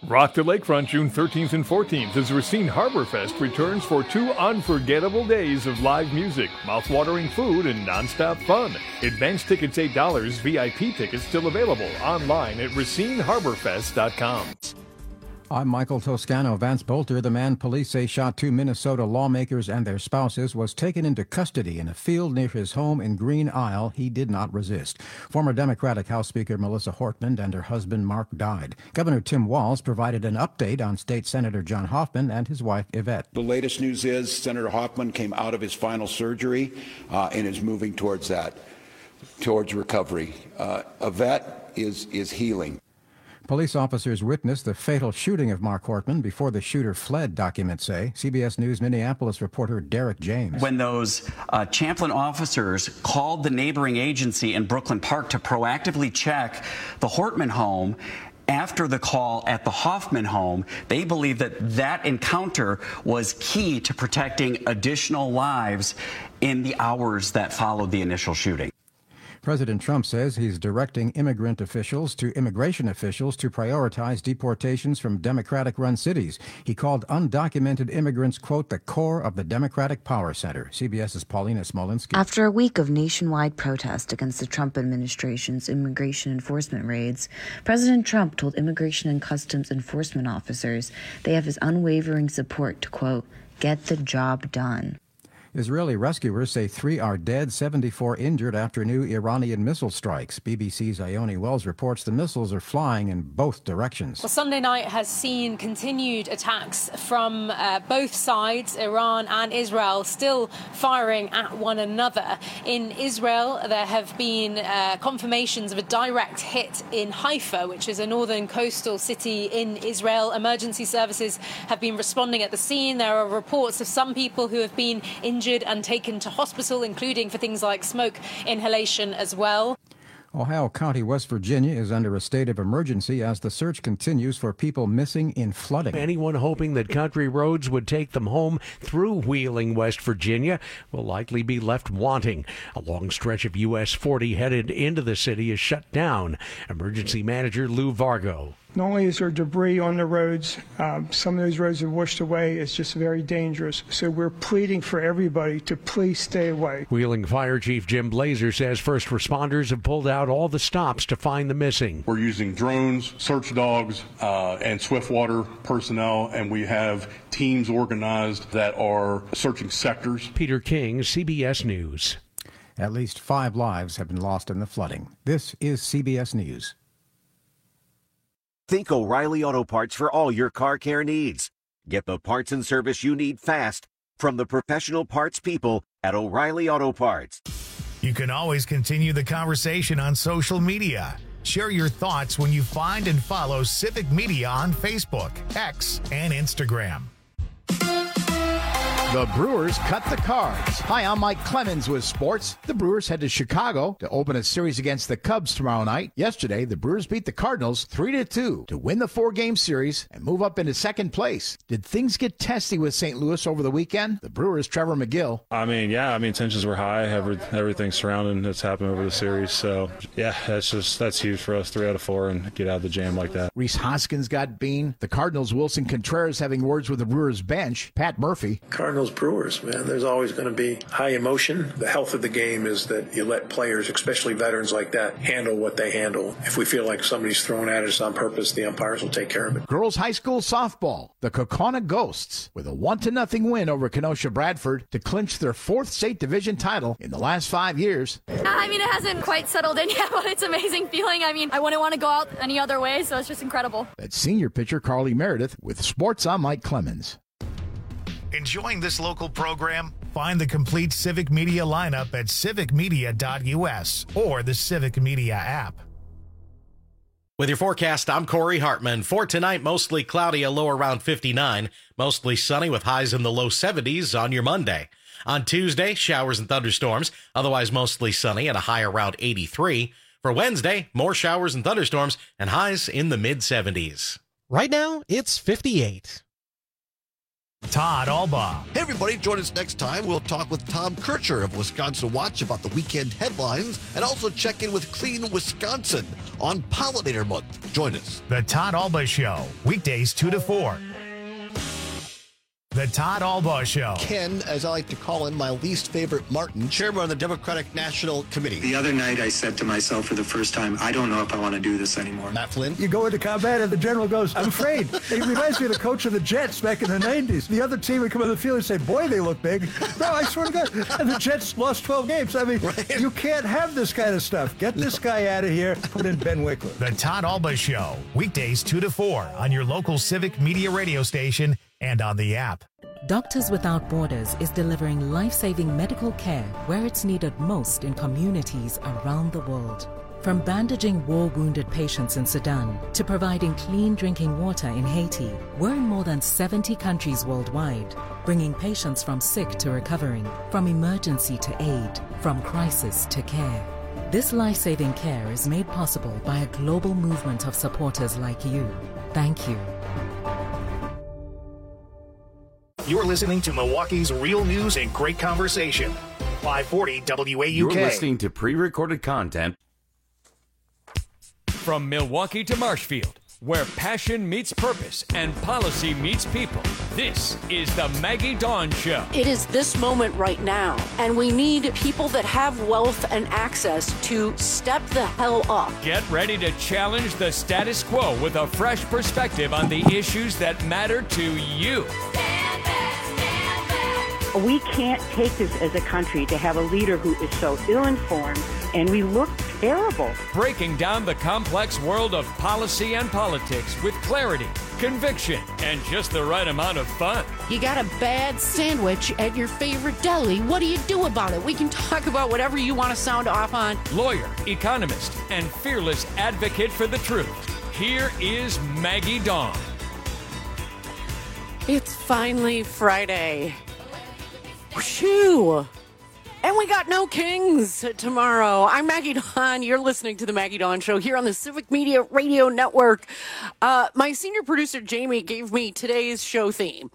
Rock the Lakefront June 13th and 14th as Racine Harbor Fest returns for 2 unforgettable days of live music, mouth-watering food, and nonstop fun. Advance tickets $8, VIP tickets still available online at RacineHarborFest.com. I'm Michael Toscano. Vance Bolter, the man police say shot 2 Minnesota lawmakers and their spouses, was taken into custody in a field near his home in Green Isle. He did not resist. Former Democratic House Speaker Melissa Hortman and her husband Mark died. Governor Tim Walz provided an update on State Senator John Hoffman and his wife Yvette. The latest news is Senator Hoffman came out of his final surgery and is moving towards recovery. Yvette is healing. Police officers witnessed the fatal shooting of Mark Hortman before the shooter fled, documents say. CBS News Minneapolis reporter Derek James. When those Champlin officers called the neighboring agency in Brooklyn Park to proactively check the Hortman home, after the call at the Hoffman home, they believe that encounter was key to protecting additional lives in the hours that followed the initial shooting. President Trump says he's directing immigration officials to prioritize deportations from Democratic-run cities. He called undocumented immigrants, quote, the core of the Democratic power center. CBS's Paulina Smolinski. After a week of nationwide protest against the Trump administration's immigration enforcement raids, President Trump told Immigration and Customs Enforcement officers they have his unwavering support to, quote, get the job done. Israeli rescuers say 3 are dead, 74 injured after new Iranian missile strikes. BBC's Ione Wells reports the missiles are flying in both directions. Well, Sunday night has seen continued attacks from both sides, Iran and Israel, still firing at one another. In Israel, there have been confirmations of a direct hit in Haifa, which is a northern coastal city in Israel. Emergency services have been responding at the scene. There are reports of some people who have been injured and taken to hospital, including for things like smoke inhalation as well. Ohio County, West Virginia, is under a state of emergency as the search continues for people missing in flooding. Anyone hoping that country roads would take them home through Wheeling, West Virginia, will likely be left wanting. A long stretch of US 40 headed into the city is shut down. Emergency manager Lou Vargo. Not only is there debris on the roads, some of those roads are washed away. It's just very dangerous. So we're pleading for everybody to please stay away. Wheeling Fire Chief Jim Blazer says first responders have pulled out all the stops to find the missing. We're using drones, search dogs, and swiftwater personnel, and we have teams organized that are searching sectors. Peter King, CBS News. At least 5 lives have been lost in the flooding. This is CBS News. Think O'Reilly Auto Parts for all your car care needs. Get the parts and service you need fast from the professional parts people at O'Reilly Auto Parts. You can always continue the conversation on social media. Share your thoughts when you find and follow Civic Media on Facebook, X, and Instagram. The Brewers cut the cards. Hi, I'm Mike Clemens with sports. The Brewers head to Chicago to open a series against the Cubs tomorrow night. Yesterday, the Brewers beat the Cardinals 3-2 to win the 4-game series and move up into second place. Did things get testy with St. Louis over the weekend? The Brewers' Trevor McGill. Tensions were high. Everything surrounding that's happened over the series. So, that's huge for us, 3 out of 4, and get out of the jam like that. Rhys Hoskins got bean. The Cardinals' Wilson Contreras having words with the Brewers' bench. Pat Murphy. Cardinals Brewers, man, there's always going to be high emotion. The health of the game is that you let players, especially veterans like that, handle what they handle. If we feel like somebody's throwing at us on purpose, the umpires will take care of it. Girls high school softball, the Kaukauna Ghosts, with a 1-0 win over Kenosha Bradford to clinch their 4th state division title in the last 5 years. It hasn't quite settled in yet, but it's an amazing feeling. I wouldn't want to go out any other way, so it's just incredible. That's senior pitcher Carly Meredith with sports. I'm Mike Clemens. Enjoying this local program? Find the complete Civic Media lineup at civicmedia.us or the Civic Media app. With your forecast, I'm Corey Hartman. For tonight, mostly cloudy, a low around 59. Mostly sunny with highs in the low 70s on your Monday. On Tuesday, showers and thunderstorms, otherwise mostly sunny and a high around 83. For Wednesday, more showers and thunderstorms and highs in the mid-70s. Right now, it's 58. Todd Albaugh. Hey, everybody, join us next time. We'll talk with Tom Kircher of Wisconsin Watch about the weekend headlines and also check in with Clean Wisconsin on Pollinator Month. Join us. The Todd Albaugh Show, weekdays 2 to 4. The Todd Albaugh Show. Ken, as I like to call him, my least favorite Martin, chairman of the Democratic National Committee. The other night I said to myself for the first time, I don't know if I want to do this anymore. Matt Flynn. You go into combat and the general goes, I'm afraid. It reminds me of the coach of the Jets back in the 90s. The other team would come on the field and say, boy, they look big. No, I swear to God. And the Jets lost 12 games. I mean, You can't have this kind of stuff. Get this guy out of here. Put in Ben Wickler. The Todd Albaugh Show, weekdays 2 to 4 on your local Civic Media radio station and on the app. Doctors Without Borders is delivering life-saving medical care where it's needed most in communities around the world. From bandaging war-wounded patients in Sudan to providing clean drinking water in Haiti, we're in more than 70 countries worldwide, bringing patients from sick to recovering, from emergency to aid, from crisis to care. This life-saving care is made possible by a global movement of supporters like you. Thank you. You're listening to Milwaukee's real news and great conversation. 540 WAUK. You're listening to pre-recorded content. From Milwaukee to Marshfield, where passion meets purpose and policy meets people, this is the Maggie Dawn Show. It is this moment right now, and we need people that have wealth and access to step the hell up. Get ready to challenge the status quo with a fresh perspective on the issues that matter to you. We can't take this as a country to have a leader who is so ill-informed, and we look terrible. Breaking down the complex world of policy and politics with clarity, conviction, and just the right amount of fun. You got a bad sandwich at your favorite deli. What do you do about it? We can talk about whatever you want to sound off on. Lawyer, economist, and fearless advocate for the truth. Here is Maggie Dawn. It's finally Friday. Whew. And we got no Kings tomorrow. I'm Maggie Dawn. You're listening to the Maggie Dawn Show here on the Civic Media Radio Network. My senior producer, Jamie, gave me today's show theme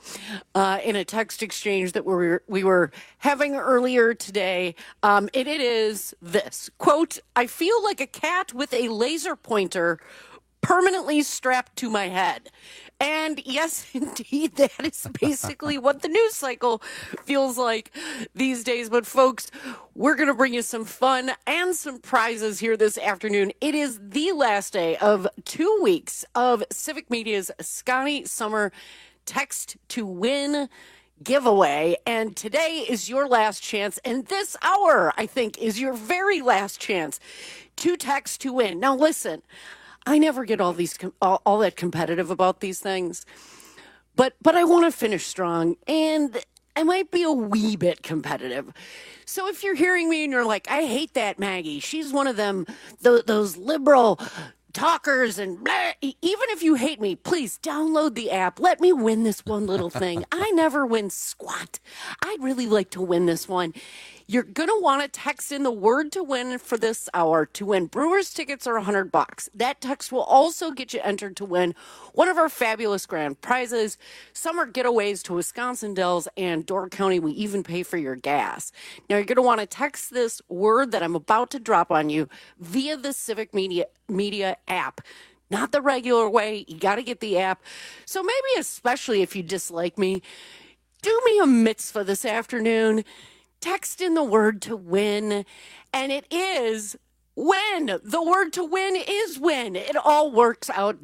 in a text exchange that we were having earlier today. It is this, quote, I feel like a cat with a laser pointer permanently strapped to my head. And yes, indeed, that is basically what the news cycle feels like these days. But folks, we're going to bring you some fun and some prizes here this afternoon. It is the last day of 2 weeks of Civic Media's Scotty Summer Text to Win giveaway. And today is your last chance. And this hour, I think, is your very last chance to text to win. Now, listen. I never get all that competitive about these things, but I want to finish strong, and I might be a wee bit competitive. So if you're hearing me and you're like, I hate that Maggie, she's one of them, those liberal talkers and blah. Even if you hate me, please download the app. Let me win this one little thing. I never win squat. I'd really like to win this one. You're going to want to text in the word to win for this hour to win Brewers tickets or $100. That text will also get you entered to win one of our fabulous grand prizes, summer getaways to Wisconsin Dells and Door County. We even pay for your gas. Now, you're going to want to text this word that I'm about to drop on you via the Civic Media app. Not the regular way. You got to get the app. So maybe especially if you dislike me, do me a mitzvah this afternoon. Text in the word to win, and it is win. The word to win is win. It all works out.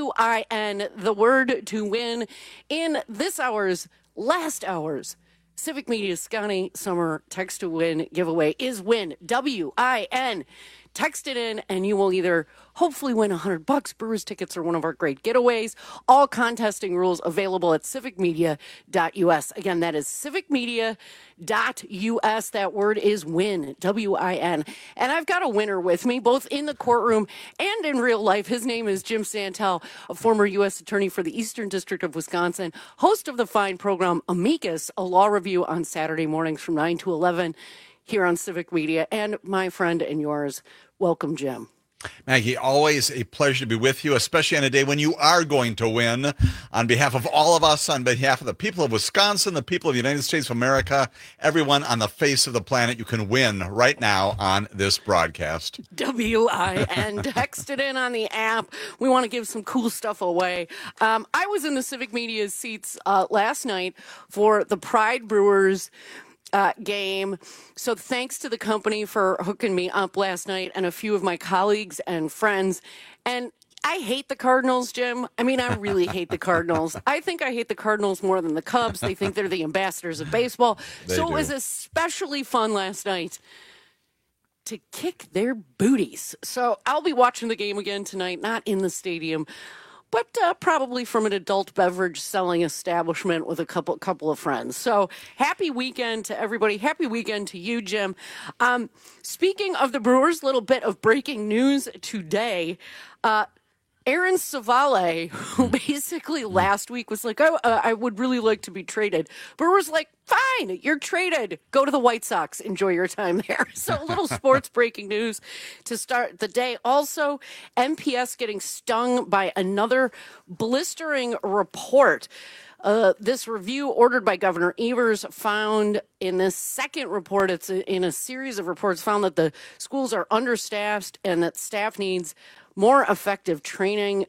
W-I-N, the word to win in this hour's, last hour's, Civic Media's Scotty Summer Text to Win giveaway is win. W-I-N. Text it in, and you will either hopefully win $100, Brewers tickets, or one of our great getaways. All contesting rules available at civicmedia.us. Again, that is civicmedia.us. That word is win, W-I-N. And I've got a winner with me, both in the courtroom and in real life. His name is Jim Santel, a former U.S. attorney for the Eastern District of Wisconsin, host of the fine program Amicus, a law review on Saturday mornings from 9 to 11 here on Civic Media. And my friend and yours, welcome, Jim. Maggie, always a pleasure to be with you, especially on a day when you are going to win. On behalf of all of us, on behalf of the people of Wisconsin, the people of the United States of America, everyone on the face of the planet, you can win right now on this broadcast. WIN. Text it in on the app. We want to give some cool stuff away. I was in the Civic Media seats last night for the Pride Brewers game. So thanks to the company for hooking me up last night and a few of my colleagues and friends. And I hate the Cardinals, Jim. I mean, I really hate the Cardinals. I think I hate the Cardinals more than the Cubs. They think they're the ambassadors of baseball. It was especially fun last night to kick their booties. So I'll be watching the game again tonight, not in the stadium, but probably from an adult beverage selling establishment with a couple of friends. So happy weekend to everybody. Happy weekend to you, Jim. Speaking of the Brewers, little bit of breaking news today. Aaron Savale, who basically last week was like, oh, I would really like to be traded. Brewers like, fine, you're traded. Go to the White Sox. Enjoy your time there. So a little sports breaking news to start the day. Also, MPS getting stung by another blistering report. This review ordered by Governor Evers found in this second report, it's in a series of reports, found that the schools are understaffed and that staff needs more effective training.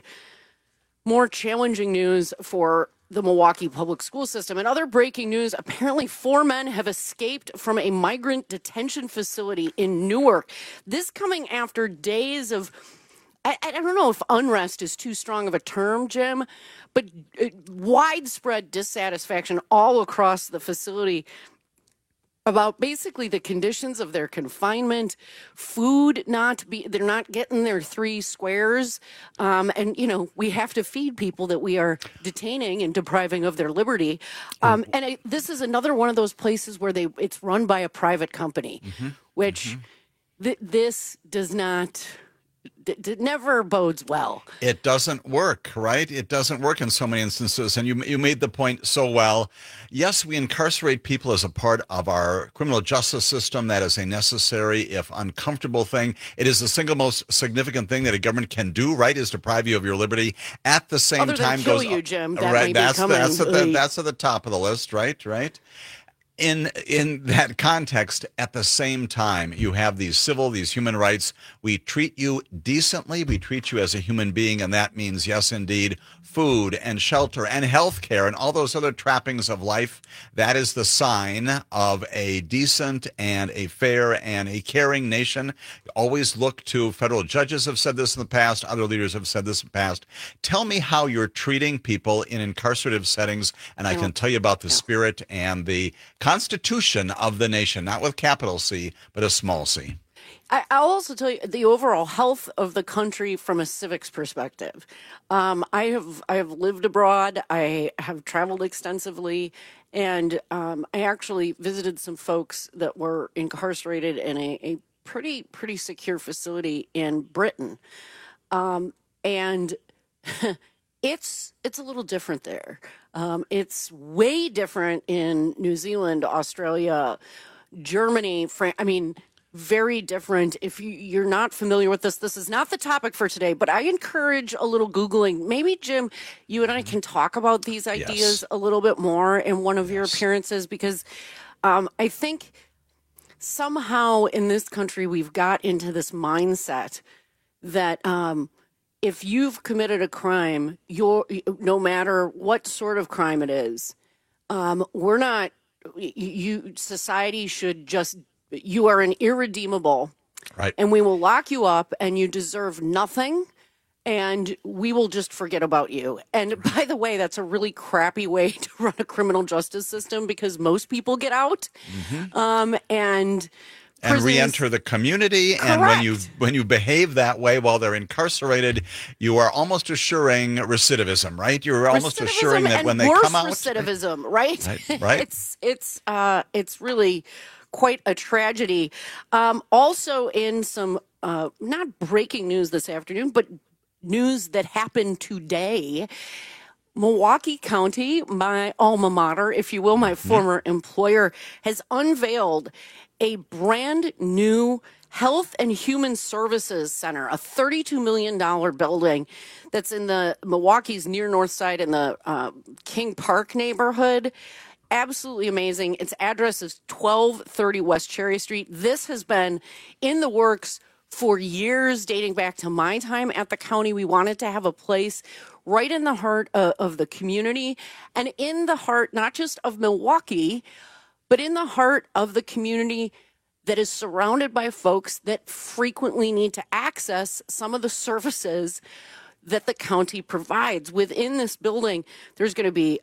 More challenging news for the Milwaukee public school system. And other breaking news, apparently 4 men have escaped from a migrant detention facility in Newark. This coming after days of, I don't know if unrest is too strong of a term, Jim, but widespread dissatisfaction all across the facility about basically the conditions of their confinement, food they're not getting their 3 squares. And, we have to feed people that we are detaining and depriving of their liberty. This is another one of those places where it's run by a private company, which this does not... It never bodes well. It doesn't work, right? It doesn't work in so many instances. And you made the point so well. Yes, we incarcerate people as a part of our criminal justice system. That is a necessary, if uncomfortable thing. It is the single most significant thing that a government can do, right, is deprive you of your liberty. At the same Other time, than kill you, Jim. That right, may be coming. That's at the top of the list, right? In that context, at the same time, you have these human rights. We treat you decently. We treat you as a human being, and that means, yes, indeed, food and shelter and health care and all those other trappings of life. That is the sign of a decent and a fair and a caring nation. Always look to federal judges have said this in the past. Other leaders have said this in the past. Tell me how you're treating people in incarcerative settings, and I can tell you about the spirit and the Constitution of the nation, not with capital C, but a small c. I'll also tell you the overall health of the country from a civics perspective. I have lived abroad. I have traveled extensively, and I actually visited some folks that were incarcerated in a pretty secure facility in Britain, and it's a little different there. It's way different in New Zealand, Australia, Germany, France. I mean, very different. If you're not familiar with this is not the topic for today, but I encourage a little Googling. Maybe, Jim, you and I can talk about these ideas a little bit more in one of your appearances, because I think somehow in this country we've got into this mindset that if you've committed a crime, no matter what sort of crime it is, society should just, you are an irredeemable, right? And we will lock you up and you deserve nothing and we will just forget about you. And by the way, that's a really crappy way to run a criminal justice system, because most people get out and re-enter the community. Correct. And when you behave that way while they're incarcerated, you are almost assuring recidivism, right? You're almost assuring that when they come out, recidivism, right? Right. It's really quite a tragedy. Also, in some not breaking news this afternoon, but news that happened today, Milwaukee County, my alma mater, if you will, my former employer, has unveiled a brand new Health and Human Services Center, a $32 million building that's in the Milwaukee's near north side in the King Park neighborhood. Absolutely amazing. Its address is 1230 West Cherry Street. This has been in the works for years, dating back to my time at the county. We wanted to have a place right in the heart of the community and in the heart, not just of Milwaukee, but in the heart of the community that is surrounded by folks that frequently need to access some of the services that the county provides. Within this building, there's going to be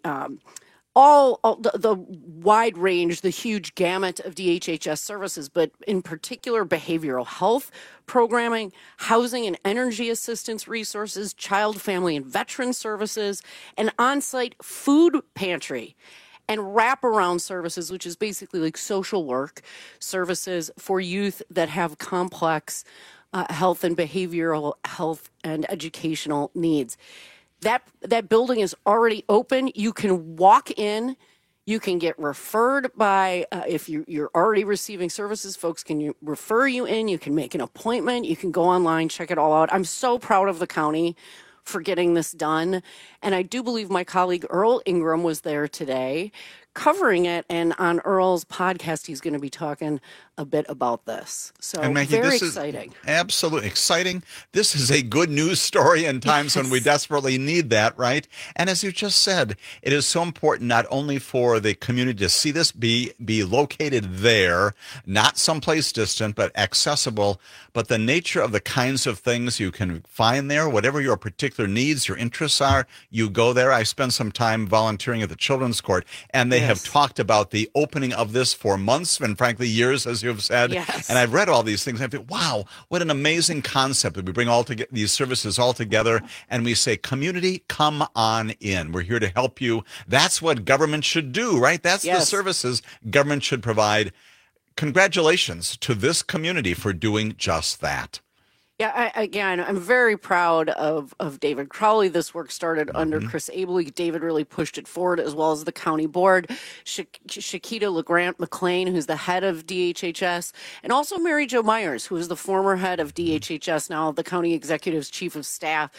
all the wide range, the huge gamut of DHHS services, but in particular behavioral health programming, housing and energy assistance resources, child, family, and veteran services, an on-site food pantry, and wraparound services, which is basically like social work services for youth that have complex health and behavioral health and educational needs. That building is already open. You can walk in. You can get referred by, if you're already receiving services, folks can refer you in. You can make an appointment. You can go online, check it all out. I'm so proud of the county for getting this done. And I do believe my colleague Earl Ingram was there today covering it. And on Earl's podcast, he's going to be talking a bit about this. So and Maggie, very this exciting. Is absolutely exciting. This is a good news story in times when we desperately need that, right? And as you just said, it is so important not only for the community to see this be located there, not someplace distant, but accessible, but the nature of the kinds of things you can find there, whatever your particular needs, your interests are, you go there. I spent some time volunteering at the Children's Court, and they have talked about the opening of this for months and frankly years, as you have said. Yes. And I've read all these things. And I think, wow, what an amazing concept that we bring all together, these services all together, and we say, community, come on in. We're here to help you. That's what government should do, right? That's the services government should provide. Congratulations to this community for doing just that. Yeah, I'm very proud of David Crowley. This work started under Chris Abele. David really pushed it forward, as well as the county board. Shakita LeGrant McLean, who's the head of DHHS, and also Mary Jo Myers, who is the former head of DHHS, now the county executive's chief of staff.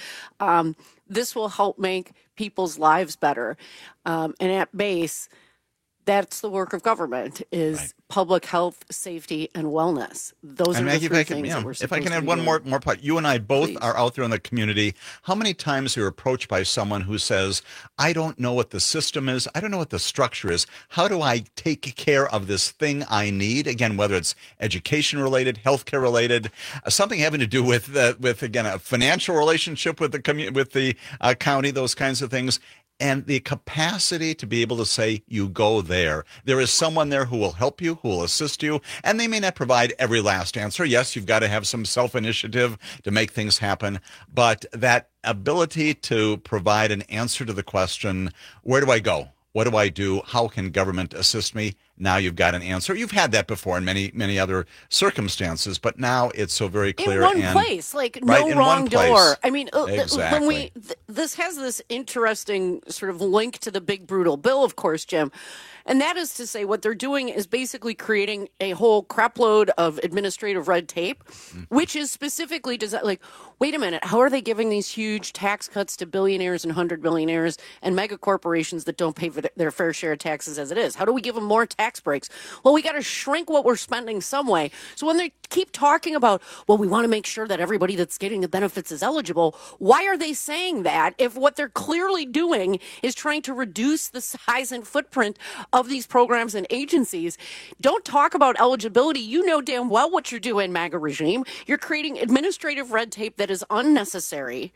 This will help make people's lives better. And at base, that's the work of government, is public health, safety, and wellness. Those are the three things that we're supposed to be doing. If I can add one more part. You and I both are out there in the community. How many times are you approached by someone who says, I don't know what the system is. I don't know what the structure is. How do I take care of this thing I need? Again, whether it's education related, healthcare related, something having to do with again, a financial relationship with the county, those kinds of things. And the capacity to be able to say, you go there. There is someone there who will help you, who will assist you, and they may not provide every last answer. Yes, you've got to have some self-initiative to make things happen, but that ability to provide an answer to the question, where do I go? What do I do? How can government assist me? Now you've got an answer. You've had that before in many, many other circumstances, but now it's so very clear. In one place, like no wrong door. I mean, exactly. when this has this interesting sort of link to the big brutal bill, of course, Jim. And that is to say, what they're doing is basically creating a whole crapload of administrative red tape, which is specifically designed, like, wait a minute, how are they giving these huge tax cuts to billionaires and 100 billionaires and mega corporations that don't pay for their fair share of taxes as it is? How do we give them more tax breaks? Well, we got to shrink what we're spending some way. So when they keep talking about, well, we want to make sure that everybody that's getting the benefits is eligible, why are they saying that if what they're clearly doing is trying to reduce the size and footprint of these programs and agencies? Don't talk about eligibility. You know damn well what you're doing, MAGA regime. You're creating administrative red tape that is unnecessary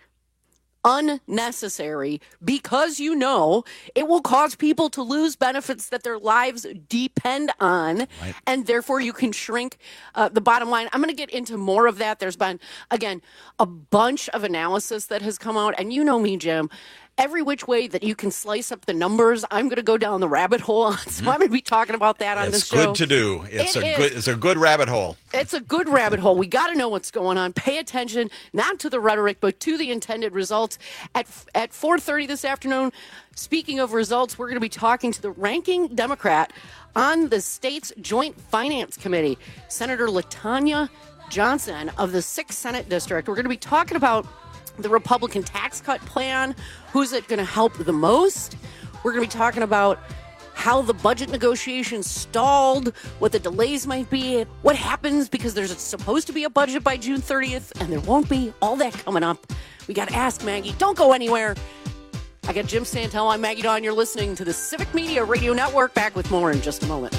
because you know it will cause people to lose benefits that their lives depend on, and therefore you can shrink the bottom line. I'm going to get into more of that. There's been, again, a bunch of analysis that has come out, and you know me, Jim. Every which way that you can slice up the numbers, I'm going to go down the rabbit hole on. So I'm going to be talking about that on this show. It's good to do. It's a good rabbit hole. It's a good rabbit hole. We got to know what's going on. Pay attention, not to the rhetoric, but to the intended results. At 4:30 this afternoon, speaking of results, we're going to be talking to the ranking Democrat on the state's Joint Finance Committee, Senator LaTanya Johnson of the 6th Senate District. We're going to be talking about the Republican tax cut plan. Who's it going to help the most? We're going to be talking about how the budget negotiations stalled, what the delays might be, what happens because there's supposed to be a budget by June 30th, and there won't be. All that coming up. We got to ask Maggie. Don't go anywhere. I got Jim Santel. I'm Maggie Dawn. You're listening to the Civic Media Radio Network. Back with more in just a moment.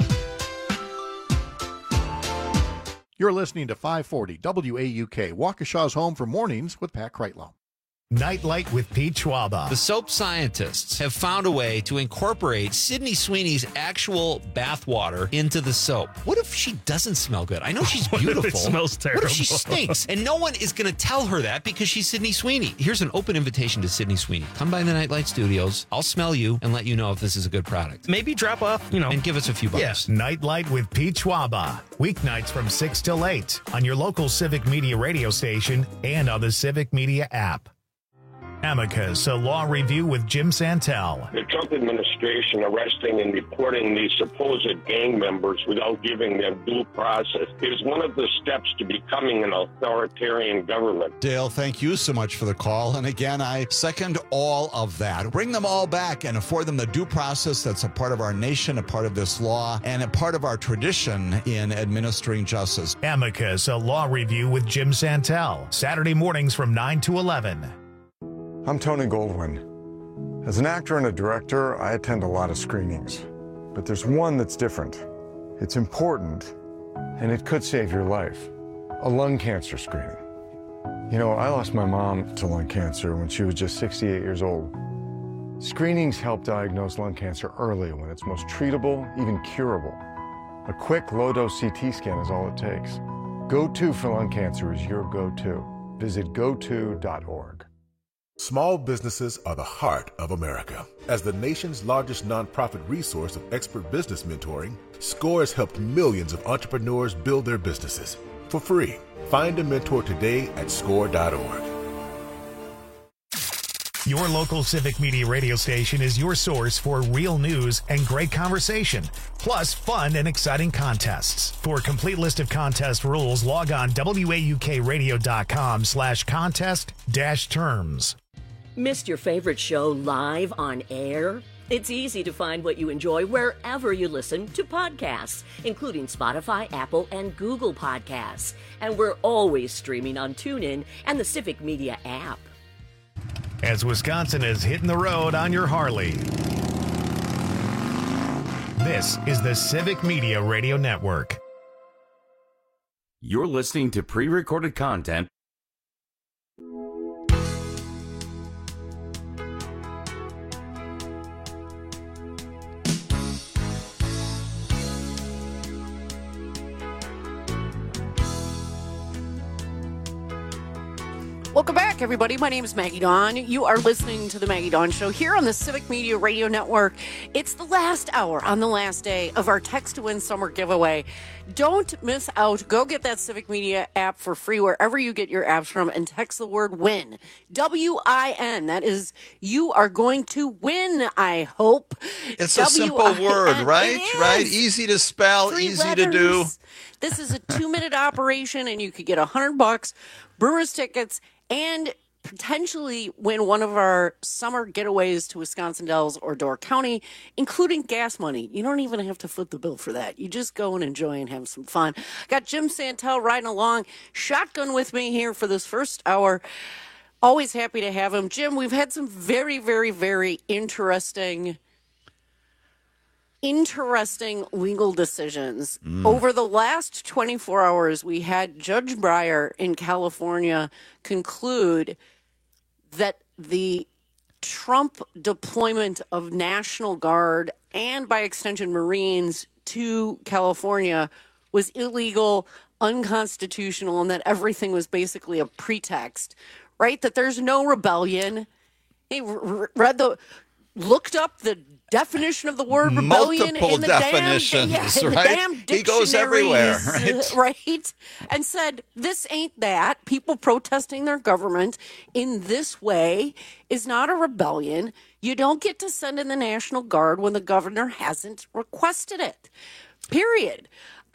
You're listening to 540 WAUK, Waukesha's home for mornings with Pat Kreitlow. Nightlight with Pete Schwaba. The soap scientists have found a way to incorporate Sydney Sweeney's actual bathwater into the soap. What if she doesn't smell good? I know she's beautiful. It smells terrible. What if she stinks? And no one is going to tell her that because she's Sydney Sweeney. Here's an open invitation to Sydney Sweeney. Come by the Nightlight Studios. I'll smell you and let you know if this is a good product. Maybe drop off, and give us a few bucks. Yes. Nightlight with Pete Schwaba. Weeknights from 6 till 8 on your local Civic Media radio station and on the Civic Media app. Amicus, a law review with Jim Santel. The Trump administration arresting and deporting these supposed gang members without giving them due process is one of the steps to becoming an authoritarian government. Dale, thank you so much for the call. And again, I second all of that. Bring them all back and afford them the due process that's a part of our nation, a part of this law, and a part of our tradition in administering justice. Amicus, a law review with Jim Santel. Saturday mornings from 9 to 11. I'm Tony Goldwyn. As an actor and a director, I attend a lot of screenings. But there's one that's different. It's important, and it could save your life. A lung cancer screening. You know, I lost my mom to lung cancer when she was just 68 years old. Screenings help diagnose lung cancer early when it's most treatable, even curable. A quick low-dose CT scan is all it takes. Go-To for lung cancer is your go-to. Visit goto.org. Small businesses are the heart of America. As the nation's largest nonprofit resource of expert business mentoring, SCORE has helped millions of entrepreneurs build their businesses for free. Find a mentor today at score.org. Your local Civic Media radio station is your source for real news and great conversation, plus fun and exciting contests. For a complete list of contest rules, log on waukradio.com/contest-terms. Missed your favorite show live on air? It's easy to find what you enjoy wherever you listen to podcasts, including Spotify, Apple, and Google Podcasts. And we're always streaming on TuneIn and the Civic Media app. As Wisconsin is hitting the road on your Harley. This is the Civic Media Radio Network. You're listening to pre-recorded content. Welcome back, everybody. My name is Maggie Dawn. You are listening to The Maggie Dawn Show here on the Civic Media Radio Network. It's the last hour on the last day of our Text to Win Summer Giveaway. Don't miss out. Go get that Civic Media app for free wherever you get your apps from and text the word WIN. W-I-N. That is, you are going to win, I hope. It's a simple word, right? Right? Easy to spell, 3 easy letters. to do. This is a 2-minute operation, and you could get $100, Brewers tickets, and potentially win one of our summer getaways to Wisconsin Dells or Door County, including gas money. You don't even have to foot the bill for that. You just go and enjoy and have some fun. Got Jim Santel riding along, shotgun with me here for this first hour. Always happy to have him. Jim, we've had some very, very, very interesting legal decisions. Over the last 24 hours, we had Judge Breyer in California conclude that the Trump deployment of National Guard and, by extension, Marines to California was illegal, unconstitutional, and that everything was basically a pretext, right? That there's no rebellion. He looked up the definition of the word rebellion multiple in the definitions, right? damn he goes everywhere, right? And said, this ain't that. People protesting their government in this way is not a rebellion. You don't get to send in the National Guard when the governor hasn't requested it. Period.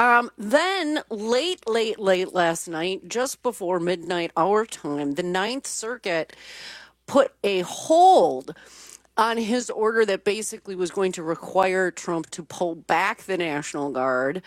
Then late last night, just before midnight our time, the Ninth Circuit put a hold on his order that basically was going to require Trump to pull back the National Guard.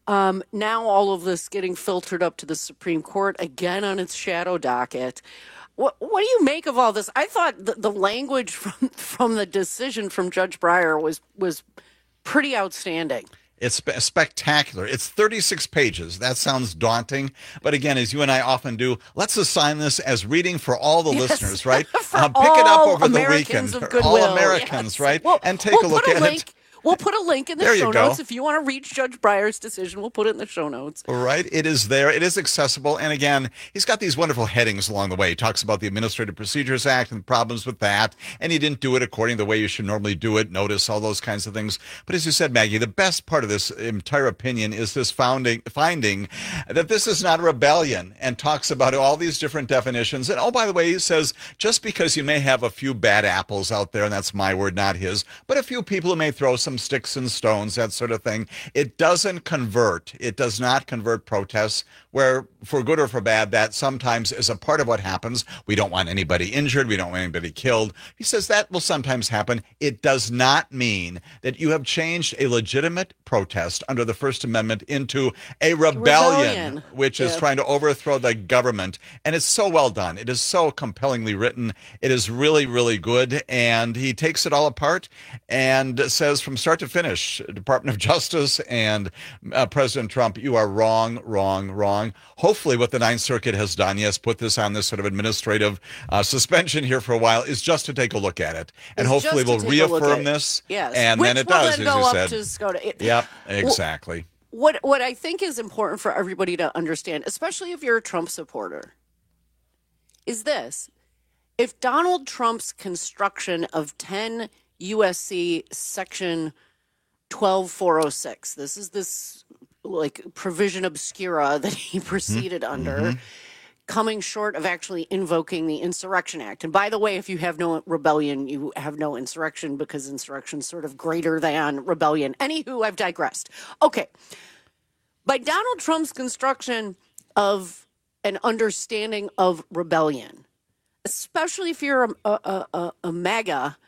Now all of this getting filtered up to the Supreme Court, again on its shadow docket. What do you make of all this? I thought the language from the decision from Judge Breyer was pretty outstanding. It's spectacular. It's 36 pages. That sounds daunting. But again, as you and I often do, let's assign this as reading for all the listeners, right? Pick it up over Americans the weekend. Of all Americans, right? And take a look at it. We'll put a link in the show notes. If you want to reach Judge Breyer's decision, we'll put it in the show notes. Right. It is there. It is accessible. And again, he's got these wonderful headings along the way. He talks about the Administrative Procedures Act and problems with that. And he didn't do it according to the way you should normally do it. Notice all those kinds of things. But as you said, Maggie, the best part of this entire opinion is this finding that this is not a rebellion, and talks about all these different definitions. And, oh, by the way, he says, just because you may have a few bad apples out there, and that's my word, not his, but a few people who may throw some sticks and stones, that sort of thing, it doesn't convert. It does not convert protests, where for good or for bad, that sometimes is a part of what happens. We don't want anybody injured. We don't want anybody killed. He says that will sometimes happen. It does not mean that you have changed a legitimate protest under the First Amendment into a rebellion. Which is trying to overthrow the government. And it's so well done. It is so compellingly written. It is really, really good. And he takes it all apart and says from start to finish, Department of Justice and President Trump, you are wrong, wrong, wrong. Hopefully what the Ninth Circuit has done, yes, put this on this sort of administrative suspension here for a while, is just to take a look at it. And hopefully we'll reaffirm this. Yes. And which then it does, as you said. Yep, exactly. What I think is important for everybody to understand, especially if you're a Trump supporter, is this. If Donald Trump's construction of 10 USC Section 12406, this is this like provision obscura that he proceeded under, coming short of actually invoking the Insurrection Act. And by the way, if you have no rebellion, you have no insurrection, because insurrection's sort of greater than rebellion. Anywho, I've digressed. Okay. By Donald Trump's construction of an understanding of rebellion, especially if you're a MAGA,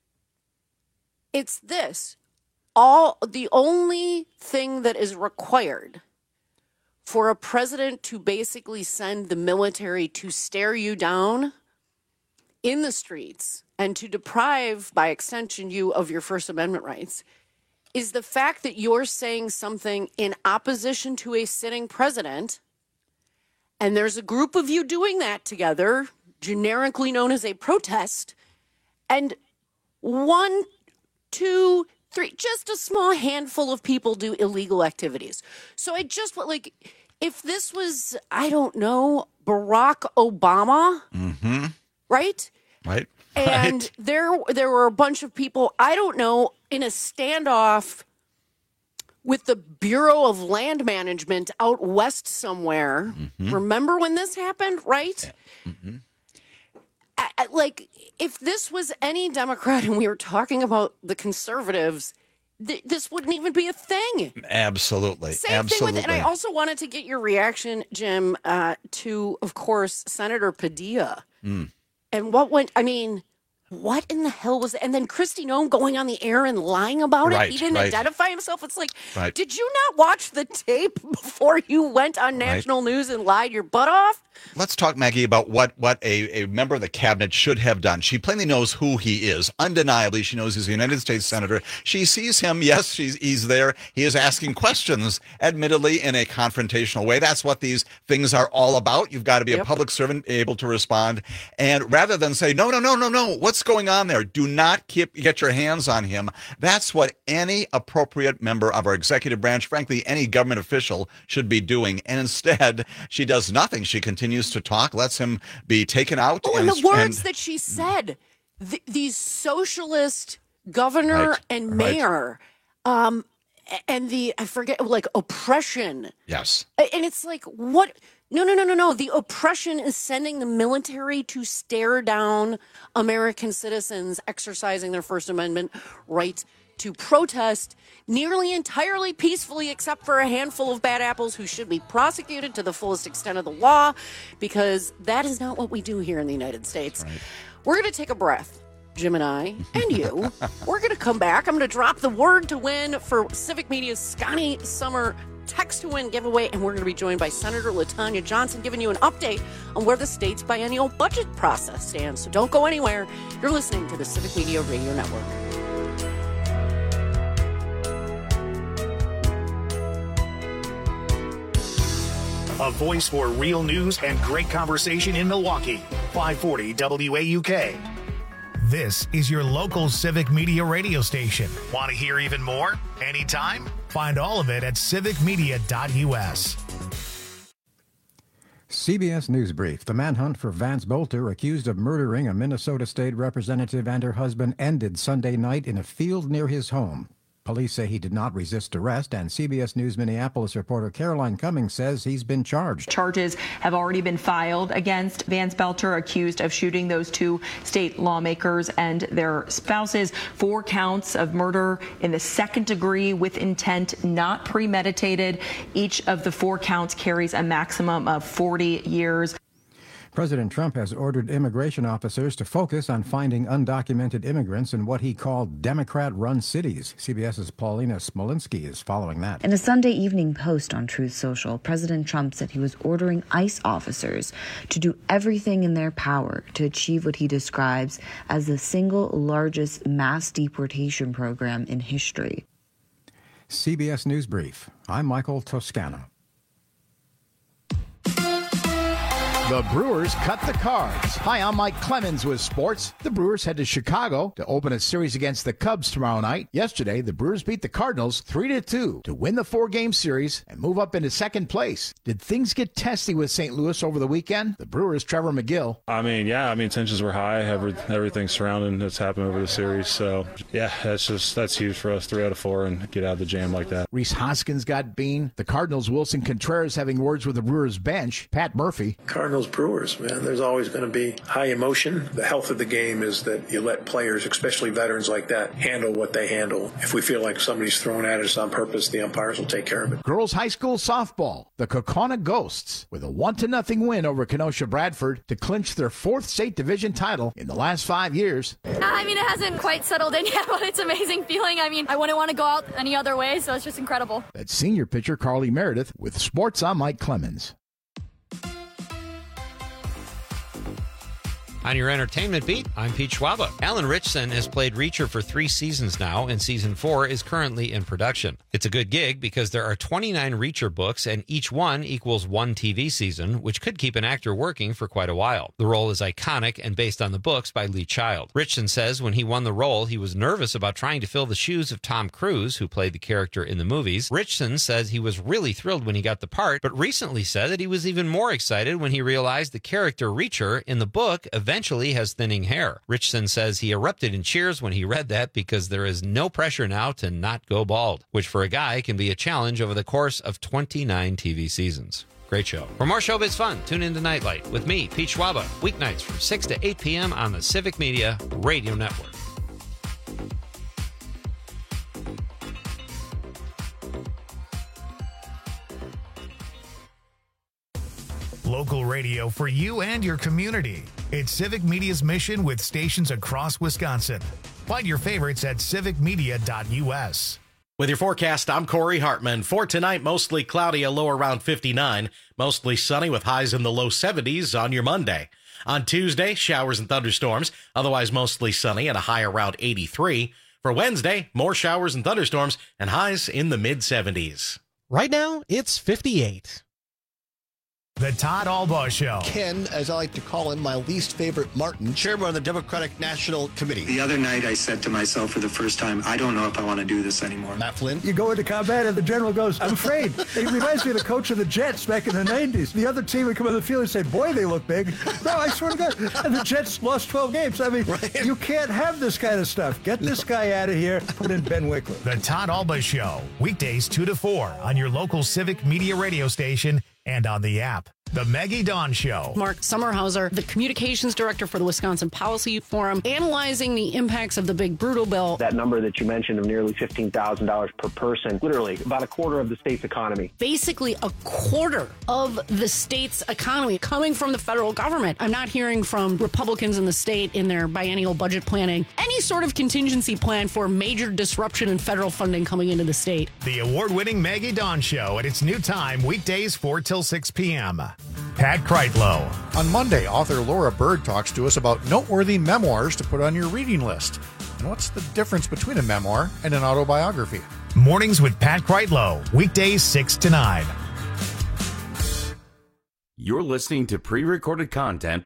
it's this. The only thing that is required for a president to basically send the military to stare you down in the streets and to deprive, by extension, you of your First Amendment rights is the fact that you're saying something in opposition to a sitting president, and there's a group of you doing that together, generically known as a protest, and 1, 2, 3, just a small handful of people do illegal activities. So I just like, if this was, I don't know, Barack Obama, right? Right. And there were a bunch of people, I don't know, in a standoff with the Bureau of Land Management out west somewhere. Remember when this happened, right? Like, if this was any Democrat and we were talking about the conservatives, this wouldn't even be a thing. Absolutely. Same thing with it. And I also wanted to get your reaction, Jim, to, of course, Senator Padilla. And what in the hell was it? And then Kristi Noem going on the air and lying about it. He didn't identify himself. It's like, did you not watch the tape before you went on national news and lied your butt off? Let's talk, Maggie, about what a member of the cabinet should have done. She plainly knows who he is. Undeniably, she knows he's a United States senator. She sees him. Yes, he's there. He is asking questions, admittedly, in a confrontational way. That's what these things are all about. You've got to be a public servant, able to respond. And rather than say, no, what's going on there? Do not get your hands on him. That's what any appropriate member of our executive branch, frankly, any government official should be doing. And instead, she does nothing. She continues to talk, lets him be taken out. Oh, and the words that she said, these socialist governor and mayor, and the, I forget, like oppression. Yes. And it's like, what? No. The oppression is sending the military to stare down American citizens exercising their First Amendment right to protest nearly entirely peacefully, except for a handful of bad apples who should be prosecuted to the fullest extent of the law, because that is not what we do here in the United States. Right. We're going to take a breath, Jim and I, and you. We're going to come back. I'm going to drop the word to win for Civic Media's Scotty Summer Text to Win giveaway, and we're going to be joined by Senator LaTanya Johnson, giving you an update on where the state's biennial budget process stands. So don't go anywhere. You're listening to the Civic Media Radio Network. A voice for real news and great conversation in Milwaukee. 540 WAUK. This is your local Civic Media radio station. Want to hear even more? Anytime? Find all of it at civicmedia.us. CBS News Brief. The manhunt for Vance Bolter, accused of murdering a Minnesota state representative and her husband, ended Sunday night in a field near his home. Police say he did not resist arrest, and CBS News Minneapolis reporter Caroline Cummings says he's been charged. Charges have already been filed against Vance Bolter, accused of shooting those two state lawmakers and their spouses. 4 counts of murder in the second degree with intent, not premeditated. Each of the 4 counts carries a maximum of 40 years. President Trump has ordered immigration officers to focus on finding undocumented immigrants in what he called Democrat-run cities. CBS's Paulina Smolinski is following that. In a Sunday evening post on Truth Social, President Trump said he was ordering ICE officers to do everything in their power to achieve what he describes as the single largest mass deportation program in history. CBS News Brief. I'm Michael Toscano. The Brewers cut the cards. Hi, I'm Mike Clemens with sports. The Brewers head to Chicago to open a series against the Cubs tomorrow night. Yesterday, the Brewers beat the Cardinals 3-2 to win the 4-game series and move up into second place. Did things get testy with St. Louis over the weekend? The Brewers' Trevor McGill. Tensions were high. Everything surrounding that's happened over the series. So, that's huge for us. 3 out of 4 and get out of the jam like that. Rhys Hoskins got bean. The Cardinals' Wilson Contreras having words with the Brewers bench. Pat Murphy. Brewers, man, there's always going to be high emotion. The health of the game is that you let players, especially veterans like that, handle what they handle. If we feel like somebody's throwing at us on purpose, the umpires will take care of it. Girls high school softball, the Kaukauna Ghosts, with a 1-0 win over Kenosha Bradford to clinch their 4th state division title in the last 5 years. It hasn't quite settled in yet, but it's an amazing feeling. I wouldn't want to go out any other way, so it's just incredible. That's senior pitcher Carly Meredith with sports. I'm Mike Clemens. On your entertainment beat, I'm Pete Schwaba. Alan Ritchson has played Reacher for 3 seasons now, and season 4 is currently in production. It's a good gig because there are 29 Reacher books, and each one equals 1 TV season, which could keep an actor working for quite a while. The role is iconic and based on the books by Lee Child. Ritchson says when he won the role, he was nervous about trying to fill the shoes of Tom Cruise, who played the character in the movies. Ritchson says he was really thrilled when he got the part, but recently said that he was even more excited when he realized the character Reacher in the book eventually has thinning hair. Ritchson says he erupted in cheers when he read that because there is no pressure now to not go bald, which for a guy can be a challenge over the course of 29 TV seasons. Great show. For more showbiz fun, tune in to Nightlight with me, Pete Schwaba, weeknights from 6 to 8 p.m. on the Civic Media Radio Network. Local radio for you and your community. It's Civic Media's mission with stations across Wisconsin. Find your favorites at civicmedia.us. With your forecast, I'm Corey Hartman. For tonight, mostly cloudy, a low around 59. Mostly sunny with highs in the low 70s on your Monday. On Tuesday, showers and thunderstorms, otherwise mostly sunny and a high around 83. For Wednesday, more showers and thunderstorms and highs in the mid-70s. Right now, it's 58. The Todd Albaugh Show. Ken, as I like to call him, my least favorite Martin, chairman of the Democratic National Committee. The other night I said to myself for the first time, I don't know if I want to do this anymore. Matt Flynn. You go into combat and the general goes, I'm afraid. It reminds me of the coach of the Jets back in the 90s. The other team would come on the field and say, boy, they look big. No, I swear to God. And the Jets lost 12 games. Right. You can't have this kind of stuff. Get this guy out of here. Put in Ben Wickler. The Todd Albaugh Show. Weekdays 2 to 4 on your local Civic Media radio station and on the app. The Maggie Dawn Show. Mark Sommerhauser, the communications director for the Wisconsin Policy Forum, analyzing the impacts of the big brutal bill. That number that you mentioned of nearly $15,000 per person, literally about a quarter of the state's economy. Basically a quarter of the state's economy coming from the federal government. I'm not hearing from Republicans in the state in their biennial budget planning any sort of contingency plan for major disruption in federal funding coming into the state. The award-winning Maggie Dawn Show at its new time, weekdays 4 till 6 p.m. Pat Kreitlow. On Monday, author Laura Bird talks to us about noteworthy memoirs to put on your reading list. And what's the difference between a memoir and an autobiography? Mornings with Pat Kreitlow, weekdays 6 to 9. You're listening to pre-recorded content.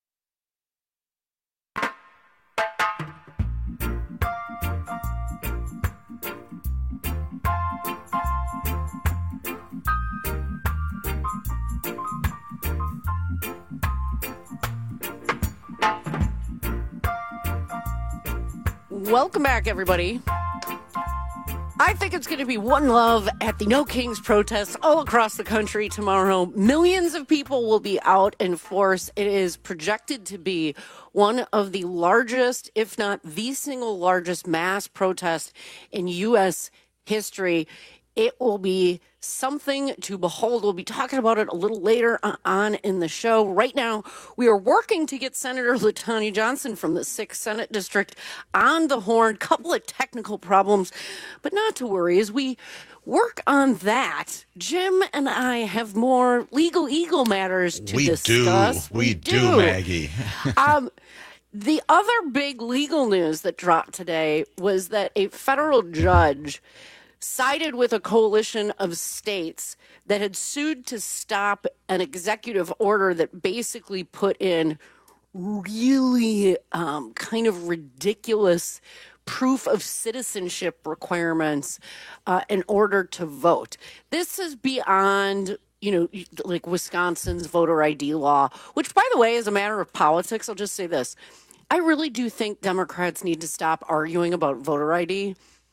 Welcome back, everybody. I think it's going to be one love at the No Kings protests all across the country tomorrow. Millions of people will be out in force. It is projected to be one of the largest, if not the single largest mass protest in U.S. history. It will be something to behold. We'll be talking about it a little later on in the show. Right now, we are working to get Senator LaTanya Johnson from the 6th Senate District on the horn. Couple of technical problems, but not to worry. As we work on that, Jim and I have more legal eagle matters to discuss. We do, Maggie. The other big legal news that dropped today was that a federal judge sided with a coalition of states that had sued to stop an executive order that basically put in really kind of ridiculous proof of citizenship requirements in order to vote. This is beyond, like Wisconsin's voter ID law, which, by the way, is a matter of politics. I'll just say this. I really do think Democrats need to stop arguing about voter ID.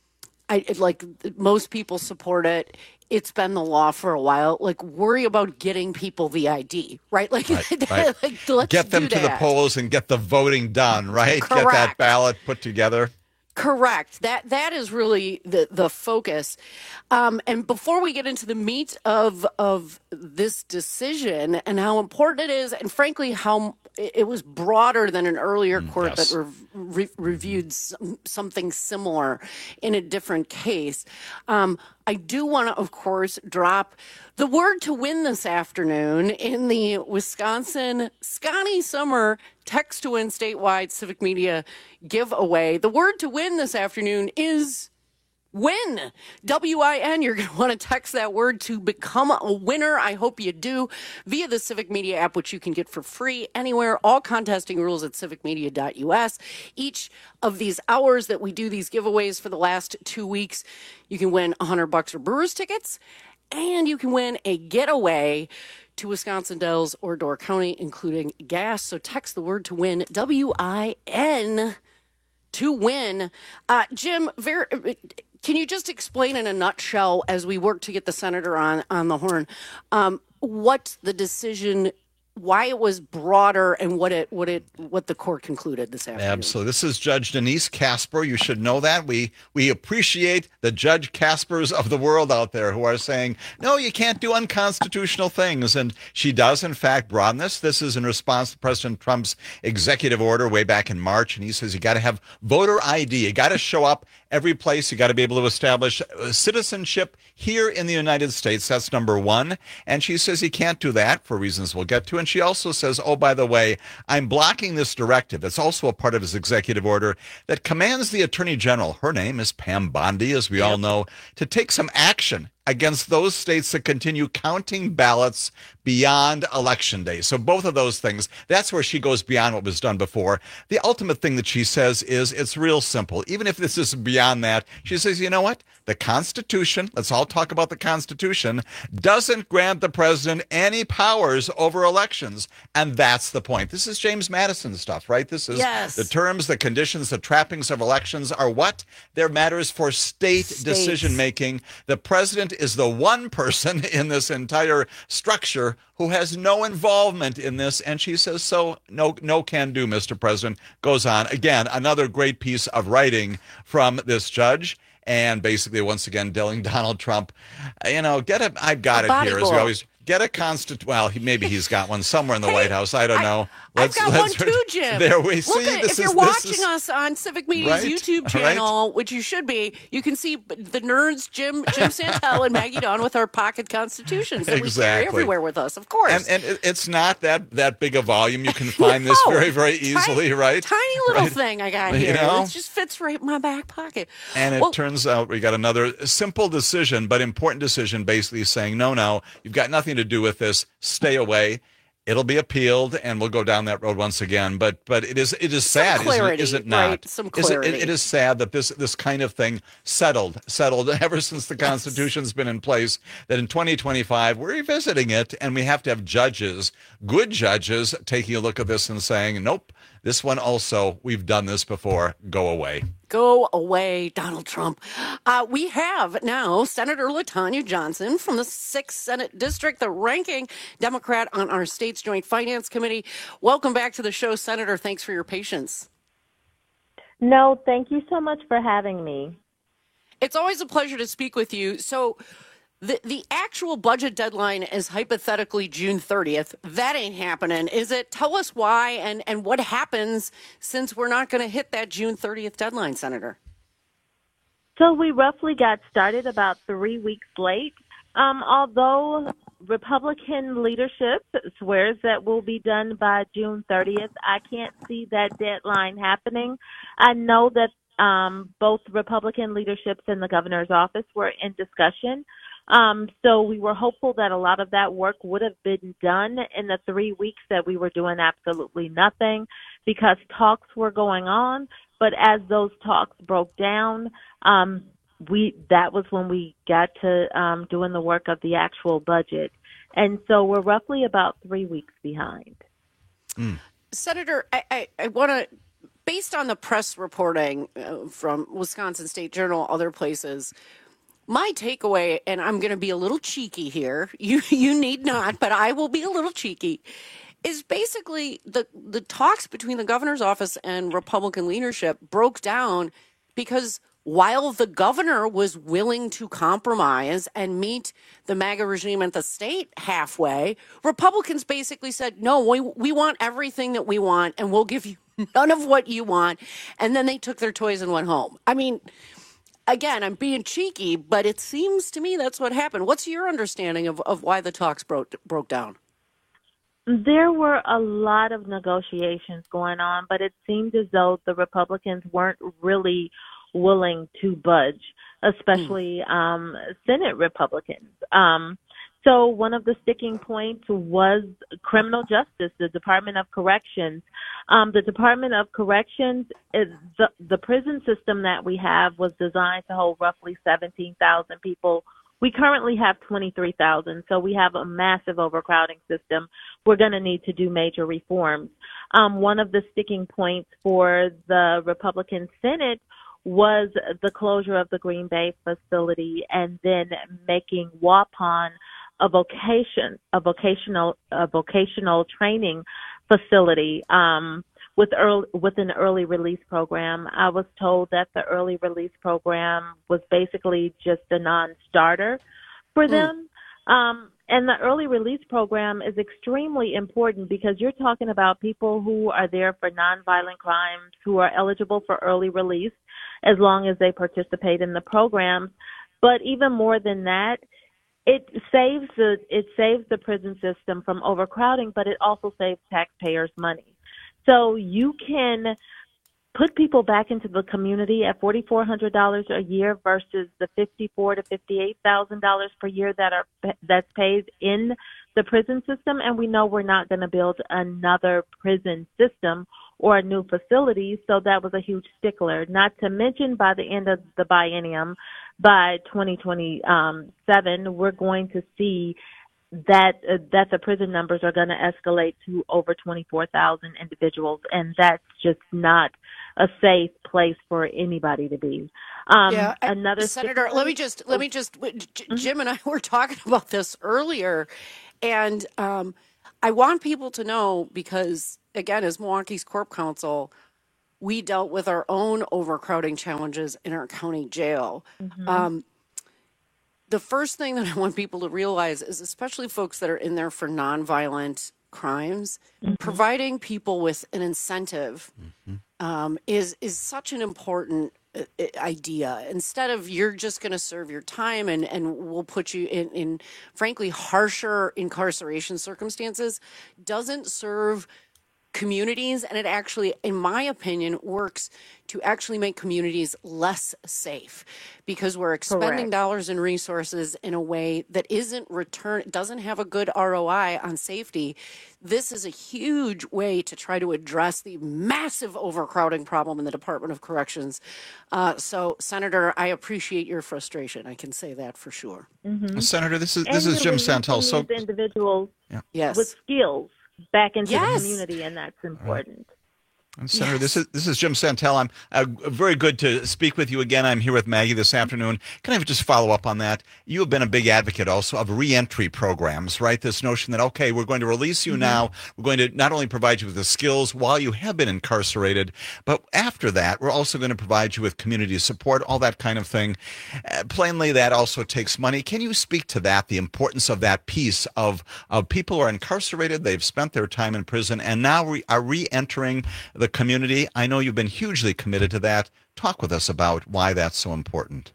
Most people support it. It's been the law for a while. Worry about getting people the ID, right? Right. Let's get them do to the that. polls and get the voting done, right? Correct. Get that ballot put together. Correct. That is really the focus. And before we get into the meat of this decision and how important it is, and frankly, how it was broader than an earlier court yes. that reviewed something similar in a different case. I do want to, of course, drop the word to win this afternoon in the Wisconsin Scotty Summer Text to Win statewide civic media giveaway. The word to win this afternoon is win. W-I-N. You're going to want to text that word to become a winner. I hope you do via the Civic Media app, which you can get for free anywhere. All contesting rules at civicmedia.us. Each of these hours that we do these giveaways for the last 2 weeks, you can win $100 or Brewers tickets, and you can win a getaway to Wisconsin Dells or Door County, including gas. So text the word to win, W-I-N, to win. Jim, can you just explain in a nutshell, as we work to get the senator on the horn, what the decision, why it was broader, and what the court concluded this afternoon? Absolutely. This is Judge Denise Casper. You should know that. We appreciate the Judge Caspers of the world out there who are saying, no, you can't do unconstitutional things. And she does, in fact, broaden this. This is in response to President Trump's executive order way back in March. And he says you got to have voter ID. You got to show up every place. You got to be able to establish citizenship here in the United States. That's number one. And she says you can't do that for reasons we'll get to. And she also says, oh, by the way, I'm blocking this directive. It's also a part of his executive order that commands the Attorney General, her name is Pam Bondi, as we all know, to take some action against those states that continue counting ballots beyond Election Day. So both of those things, that's where she goes beyond what was done before. The ultimate thing that she says is it's real simple. Even if this is beyond that, she says, you know what? The Constitution, let's all talk about the Constitution, doesn't grant the president any powers over elections. And that's the point. This is James Madison stuff, right? This is the terms, the conditions, the trappings of elections are what? They're matters for state decision-making. The president is the one person in this entire structure who has no involvement in this. And she says, so no can do, Mr. President. Goes on. Again, another great piece of writing from this judge. And basically, once again, telling Donald Trump, I've got it here, as we always get a well, maybe he's got one somewhere in the White House. I don't know. I've got one too, Jim. There we see. If you're watching us on Civic Media's YouTube channel, which you should be, you can see the nerds, Jim Santel and Maggie Dawn with our pocket constitutions that we carry everywhere with us, of course. And it's not that big a volume. You can find this very, very easily, right? Tiny little thing I got here. It just fits right in my back pocket. And it turns out we got another simple decision, but important decision, basically saying, no, you've got nothing to do with this. Stay away. It'll be appealed, and we'll go down that road once again. But it is sad, is it not? Right, some clarity. It is sad that this kind of thing settled ever since the Constitution's been in place. That in 2025 we're revisiting it, and we have to have judges, good judges, taking a look at this and saying, nope, this one also, we've done this before. Go away. Go away, Donald Trump. We have now Senator LaTanya Johnson from the 6th Senate District, the ranking Democrat on our state's Joint Finance Committee. Welcome back to the show, Senator. Thanks for your patience. No, thank you so much for having me. It's always a pleasure to speak with you. So the actual budget deadline is hypothetically June 30th. That ain't happening, is it? Tell us why and what happens since we're not going to hit that June 30th deadline, Senator. So we roughly got started about 3 weeks late. Although Republican leadership swears that we'll be done by June 30th, I can't see that deadline happening. I know that both Republican leaderships and the governor's office were in discussion. So we were hopeful that a lot of that work would have been done in the 3 weeks that we were doing absolutely nothing because talks were going on. But as those talks broke down, that was when we got to doing the work of the actual budget. And so we're roughly about 3 weeks behind. Senator, I want to, based on the press reporting from Wisconsin State Journal, other places, my takeaway, and I'm going to be a little cheeky here, you need not, but I will be a little cheeky, is basically the talks between the governor's office and Republican leadership broke down because while the governor was willing to compromise and meet the MAGA regime at the state halfway, Republicans basically said, no, we want everything that we want and we'll give you none of what you want. And then they took their toys and went home. I mean, again, I'm being cheeky, but it seems to me that's what happened. What's your understanding of why the talks broke down? There were a lot of negotiations going on, but it seemed as though the Republicans weren't really willing to budge, especially Senate Republicans. So one of the sticking points was criminal justice, the Department of Corrections. The Department of Corrections, is the prison system that we have was designed to hold roughly 17,000 people. We currently have 23,000, so we have a massive overcrowding system. We're going to need to do major reforms. One of the sticking points for the Republican Senate was the closure of the Green Bay facility and then making Waupun a vocational training facility with an early release program. I was told that the early release program was basically just a non-starter for them. And the early release program is extremely important because you're talking about people who are there for nonviolent crimes, who are eligible for early release as long as they participate in the programs. But even more than that, it saves the prison system from overcrowding, but it also saves taxpayers money. So you can put people back into the community at $4,400 a year versus the $54,000 to $58,000 per year that's paid in the prison system. And we know we're not going to build another prison system or a new facility. So that was a huge stickler. Not to mention by the end of the biennium, by 2027, we're going to see that the prison numbers are going to escalate to over 24,000 individuals, and that's just not a safe place for anybody to be. Another Senator, let me just Jim and I were talking about this earlier, and I want people to know, because again, as Milwaukee's Corp Counsel, we dealt with our own overcrowding challenges in our county jail. The first thing that I want people to realize is, especially folks that are in there for nonviolent crimes, providing people with an incentive is such an important idea. Instead of you're just going to serve your time and we'll put you in frankly harsher incarceration circumstances, doesn't serve communities, and it actually, in my opinion, works to actually make communities less safe, because we're expending dollars and resources in a way that doesn't have a good ROI on safety. This is a huge way to try to address the massive overcrowding problem in the Department of Corrections. So, Senator, I appreciate your frustration. I can say that for sure. Senator, this is Jim Santel. So individuals with skills back into the community, and that's important. And Senator, this is Jim Santel. I'm very good to speak with you again. I'm here with Maggie this afternoon. Can I just follow up on that? You have been a big advocate also of reentry programs, right? This notion that, okay, we're going to release you now. We're going to not only provide you with the skills while you have been incarcerated, but after that, we're also going to provide you with community support, all that kind of thing. Plainly, that also takes money. Can you speak to that, the importance of that piece of people who are incarcerated, they've spent their time in prison, and now are reentering the community? I know you've been hugely committed to that. Talk with us about why that's so important.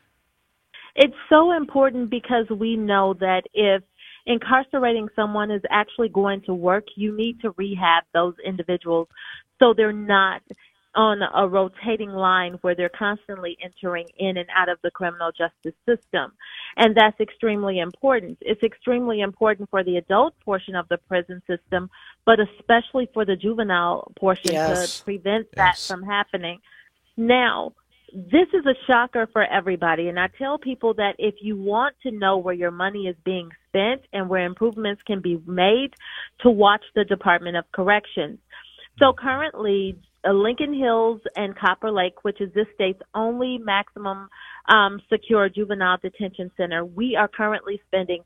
It's so important because we know that if incarcerating someone is actually going to work, you need to rehab those individuals so they're not on a rotating line where they're constantly entering in and out of the criminal justice system. And that's extremely important. It's extremely important for the adult portion of the prison system, but especially for the juvenile portion to prevent that from happening. Now, this is a shocker for everybody, and I tell people that if you want to know where your money is being spent and where improvements can be made, to watch the Department of Corrections. So currently, Lincoln Hills and Copper Lake, which is this state's only maximum secure juvenile detention center, we are currently spending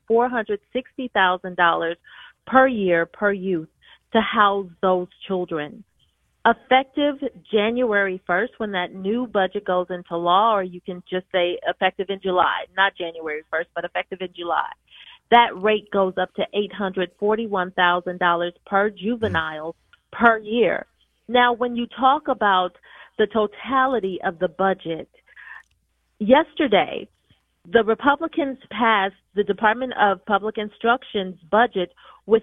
$460,000 per year per youth to house those children. Effective January 1st, when that new budget goes into law, or you can just say effective in July, not January 1st, but effective in July, that rate goes up to $841,000 per juvenile per year. Now, when you talk about the totality of the budget, yesterday, the Republicans passed the Department of Public Instruction's budget with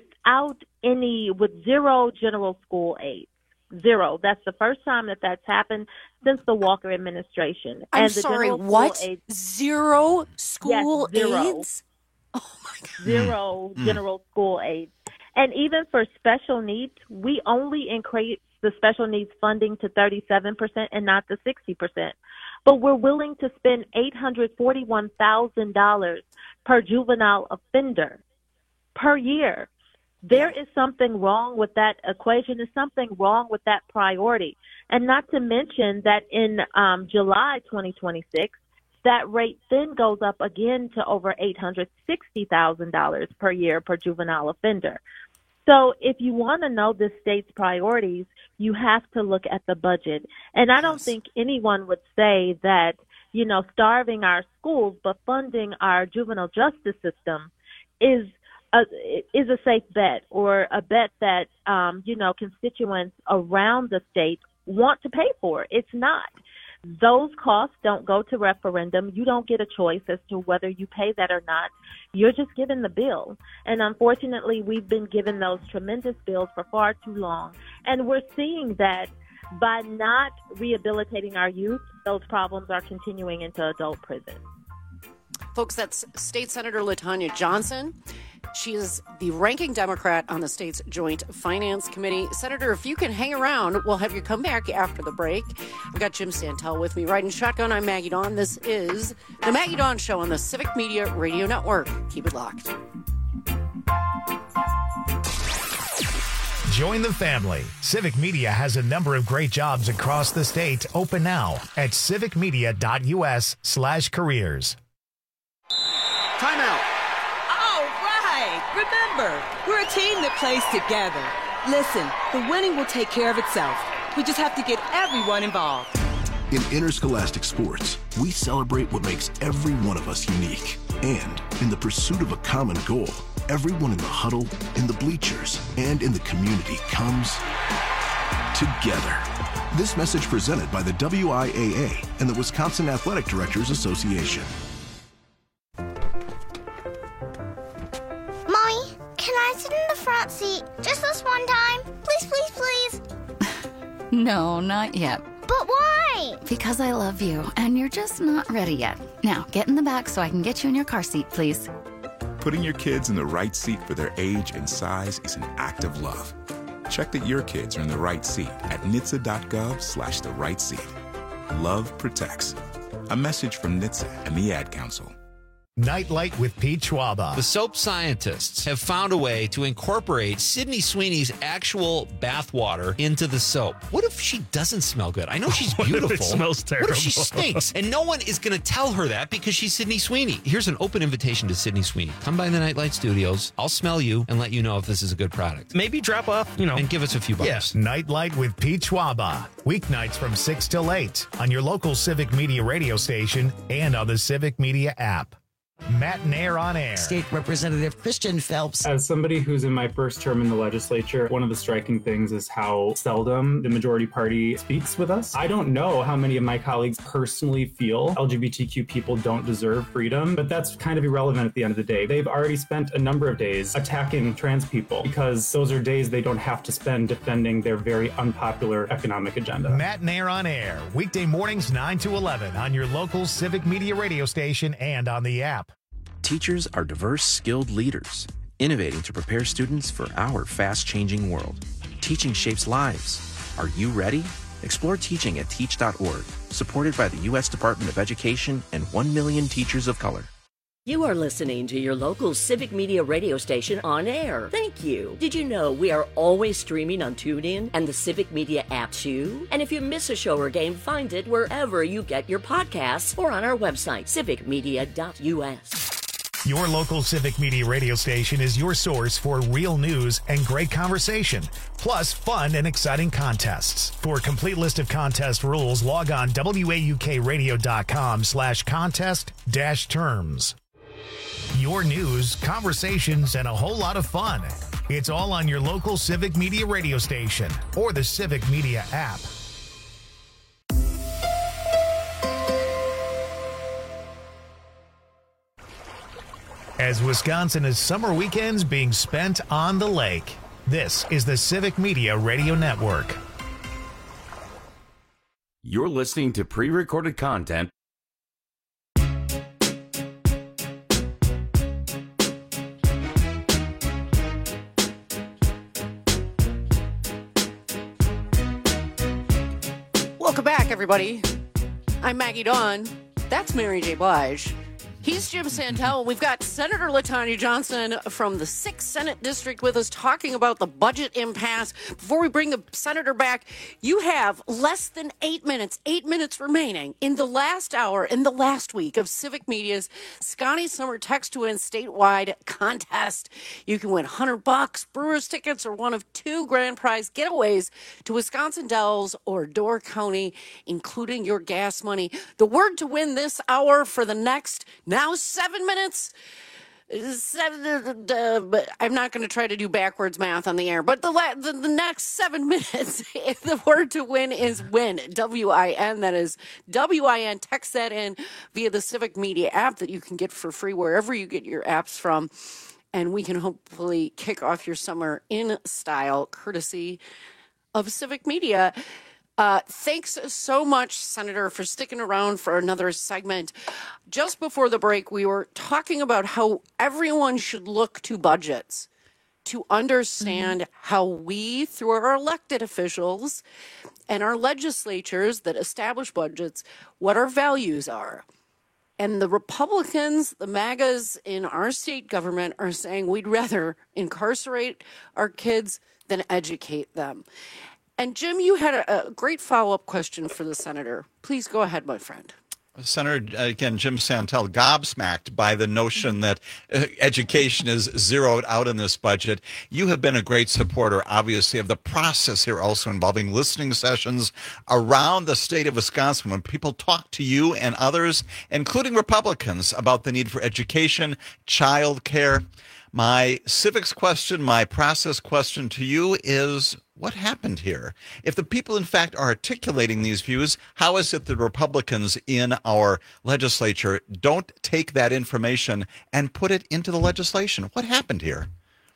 zero general school aid. Zero. That's the first time that's happened since the Walker administration. I'm sorry, what? Zero school aids? Oh, my God. Zero general school aids. And even for special needs, we only increase the special needs funding to 37% and not the 60%. But we're willing to spend $841,000 per juvenile offender per year. There is something wrong with that equation. There's something wrong with that priority. And not to mention that in July 2026, that rate then goes up again to over $860,000 per year per juvenile offender. So if you want to know the state's priorities, you have to look at the budget. And I don't think anyone would say that, starving our schools but funding our juvenile justice system is a safe bet, or a bet that, constituents around the state want to pay for. It's not. Those costs don't go to referendum. You don't get a choice as to whether you pay that or not. You're just given the bill. And unfortunately, we've been given those tremendous bills for far too long. And we're seeing that by not rehabilitating our youth, those problems are continuing into adult prison. Folks, that's State Senator LaTanya Johnson. She is the ranking Democrat on the state's Joint Finance Committee. Senator, if you can hang around, we'll have you come back after the break. I've got Jim Santel with me, riding shotgun. I'm Maggie Dawn. This is the Maggie Dawn Show on the Civic Media Radio Network. Keep it locked. Join the family. Civic Media has a number of great jobs across the state open now at civicmedia.us/careers. Timeout. All right. Remember, we're a team that plays together. Listen, the winning will take care of itself. We just have to get everyone involved. In interscholastic sports, we celebrate what makes every one of us unique. And in the pursuit of a common goal, everyone in the huddle, in the bleachers, and in the community comes together. This message presented by the WIAA and the Wisconsin Athletic Directors Association. Mommy, can I sit in the front seat just this one time? Please, please, please. No, not yet. But why? Because I love you, and you're just not ready yet. Now, get in the back so I can get you in your car seat, please. Putting your kids in the right seat for their age and size is an act of love. Check that your kids are in the right seat at NHTSA.gov/the right seat. Love protects. A message from NHTSA and the Ad Council. Nightlight with Pete Schwaba. The soap scientists have found a way to incorporate Sydney Sweeney's actual bath water into the soap. What if she doesn't smell good? I know she's beautiful. What if it smells terrible? What if she stinks? And no one is going to tell her that because she's Sydney Sweeney. Here's an open invitation to Sydney Sweeney. Come by the Nightlight Studios. I'll smell you and let you know if this is a good product. Maybe drop off, and give us a few bucks. Yes. Nightlight with Pete Schwaba. Weeknights from 6 till 8 on your local Civic Media radio station and on the Civic Media app. Matt Nair on air. State Representative Christian Phelps. As somebody who's in my first term in the legislature, one of the striking things is how seldom the majority party speaks with us. I don't know how many of my colleagues personally feel LGBTQ people don't deserve freedom, but that's kind of irrelevant at the end of the day. They've already spent a number of days attacking trans people because those are days they don't have to spend defending their very unpopular economic agenda. Matt Nair on air, weekday mornings 9 to 11 on your local Civic Media radio station and on the app. Teachers are diverse, skilled leaders, innovating to prepare students for our fast-changing world. Teaching shapes lives. Are you ready? Explore teaching at teach.org, supported by the U.S. Department of Education and 1 million teachers of color. You are listening to your local Civic Media radio station on air. Thank you. Did you know we are always streaming on TuneIn and the Civic Media app too? And if you miss a show or game, find it wherever you get your podcasts or on our website, civicmedia.us. Your local Civic Media radio station is your source for real news and great conversation, plus fun and exciting contests. For a complete list of contest rules, log on waukradio.com/contest-terms. Your news, conversations, and a whole lot of fun. It's all on your local Civic Media radio station or the Civic Media app. As Wisconsin has summer weekends being spent on the lake, this is the Civic Media Radio Network. You're listening to pre-recorded content. Welcome back, everybody. I'm Maggie Dawn. That's Mary J. Blige. He's Jim Santel. We've got Senator LaTanya Johnson from the 6th Senate District with us talking about the budget impasse. Before we bring the senator back, you have less than 8 minutes remaining in the last hour, in the last week of Civic Media's Scotty Summer Text to Win statewide contest. You can win $100, Brewers tickets, or one of 2 grand prize getaways to Wisconsin Dells or Door County, including your gas money. The word to win this hour for the next now 7 minutes. But I'm not going to try to do backwards math on the air. But the next 7 minutes, the word to win is win. W-I-N. That is W-I-N. Text that in via the Civic Media app that you can get for free wherever you get your apps from. And we can hopefully kick off your summer in style, courtesy of Civic Media. Thanks so much, Senator, for sticking around for another segment. Just before the break, we were talking about how everyone should look to budgets to understand how we, through our elected officials and our legislatures that establish budgets, what our values are. And the Republicans, the MAGAs in our state government are saying we'd rather incarcerate our kids than educate them. And Jim, you had a great follow-up question for the senator. Please go ahead, my friend. Senator, again, Jim Santel, gobsmacked by the notion that education is zeroed out in this budget. You have been a great supporter, obviously, of the process here, also involving listening sessions around the state of Wisconsin when people talk to you and others, including Republicans, about the need for education, child care. My civics question, my process question to you is, what happened here? If the people, in fact, are articulating these views, how is it that Republicans in our legislature don't take that information and put it into the legislation? What happened here?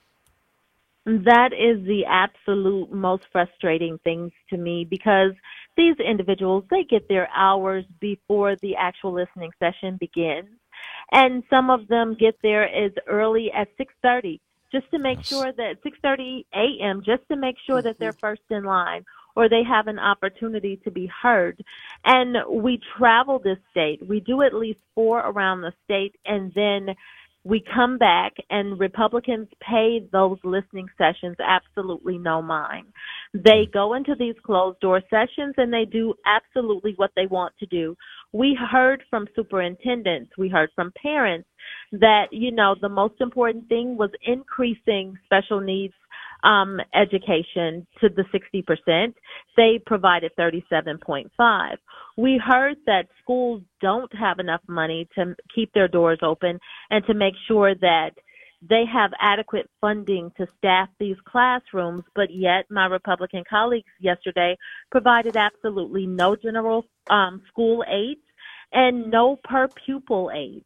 That is the absolute most frustrating thing to me, because these individuals, they get their hours before the actual listening session begins. And some of them get there as early as 6:30, just to make sure that 6:30 a.m., just to make sure that they're first in line or they have an opportunity to be heard. And we travel this state. We do at least 4 around the state, and then we come back, and Republicans pay those listening sessions absolutely no mind. They go into these closed-door sessions, and they do absolutely what they want to do. We heard from superintendents, we heard from parents that, the most important thing was increasing special needs education to the 60%. They provided 37.5. We heard that schools don't have enough money to keep their doors open and to make sure that they have adequate funding to staff these classrooms, but yet my Republican colleagues yesterday provided absolutely no general school aid and no per pupil aid.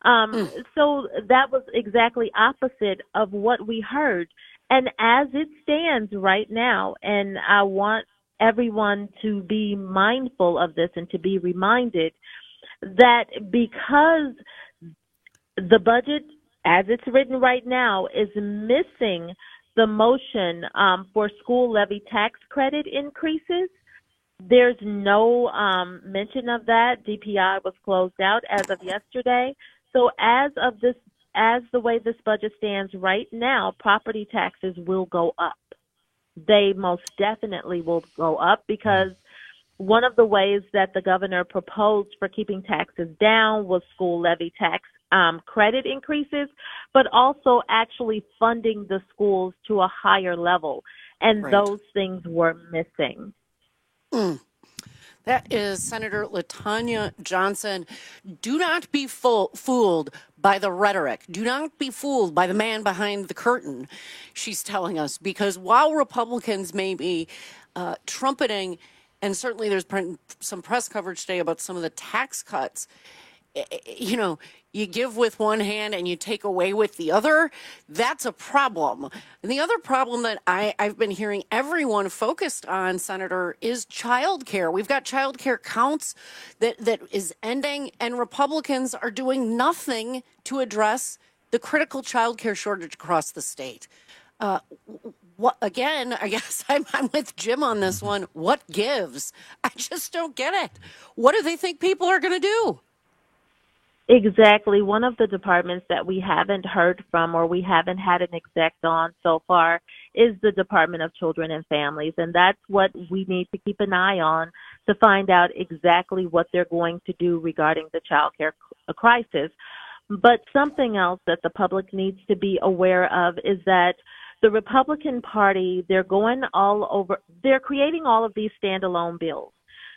So that was exactly opposite of what we heard. And as it stands right now, and I want everyone to be mindful of this and to be reminded that because the budget, as it's written right now, is missing the motion for school levy tax credit increases, there's no mention of that. DPI was closed out as of yesterday. So as the way this budget stands right now, property taxes will go up. They most definitely will go up, because one of the ways that the governor proposed for keeping taxes down was school levy tax credit increases, but also actually funding the schools to a higher level. And those things were missing. That is Senator LaTanya Johnson. Do not be fooled by the rhetoric. Do not be fooled by the man behind the curtain, she's telling us, because while Republicans may be trumpeting, and certainly there's some press coverage today about some of the tax cuts, you give with one hand and you take away with the other. That's a problem. And the other problem that I've been hearing everyone focused on, Senator, is childcare. We've got childcare counts that is ending, and Republicans are doing nothing to address the critical childcare shortage across the state. What, again, I guess I'm with Jim on this one. What gives? I just don't get it. What do they think people are going to do? Exactly. One of the departments that we haven't heard from, or we haven't had an exec on so far, is the Department of Children and Families. And that's what we need to keep an eye on to find out exactly what they're going to do regarding the child care crisis. But something else that the public needs to be aware of is that the Republican Party, they're going all over, they're creating all of these standalone bills.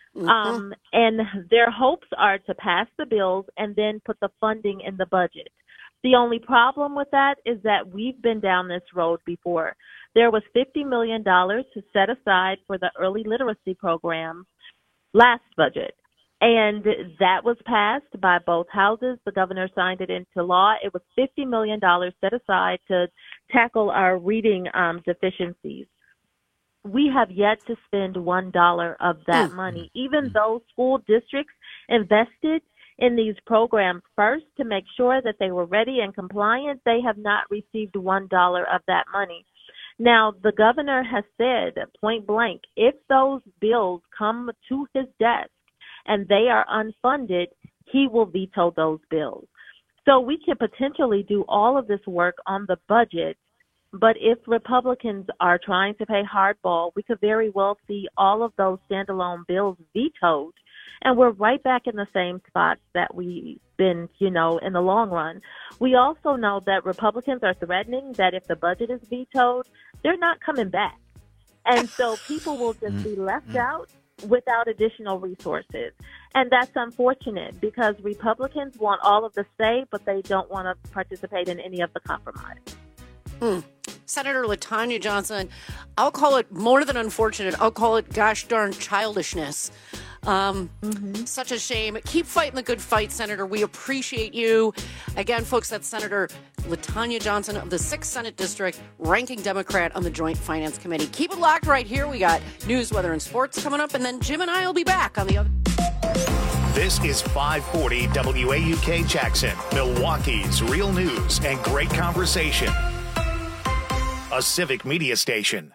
And their hopes are to pass the bills and then put the funding in the budget. The only problem with that is that we've been down this road before. There was $50 million to set aside for the early literacy program last budget, and that was passed by both houses. The governor signed it into law. It was $50 million set aside to tackle our reading deficiencies. We have yet to spend $1 of that money, even though school districts invested in these programs first to make sure that they were ready and compliant. They have not received $1 of that money. Now, the governor has said point blank, if those bills come to his desk and they are unfunded, he will veto those bills. So we could potentially do all of this work on the budget, but if Republicans are trying to play hardball, we could very well see all of those standalone bills vetoed, and we're right back in the same spot that we've been, in the long run. We also know that Republicans are threatening that if the budget is vetoed, they're not coming back. And so people will just be left out without additional resources. And that's unfortunate because Republicans want all of the say, but they don't want to participate in any of the compromise. Senator LaTonya Johnson, I'll call it more than unfortunate. I'll call it gosh darn childishness. Such a shame. Keep fighting the good fight, Senator. We appreciate you. Again, folks, that's Senator LaTonya Johnson of the 6th Senate District, ranking Democrat on the Joint Finance Committee. Keep it locked right here. We got news, weather, and sports coming up, and then Jim and I will be back on the other. This is 540 WAUK Jackson, Milwaukee's real news and great conversation. A civic media station.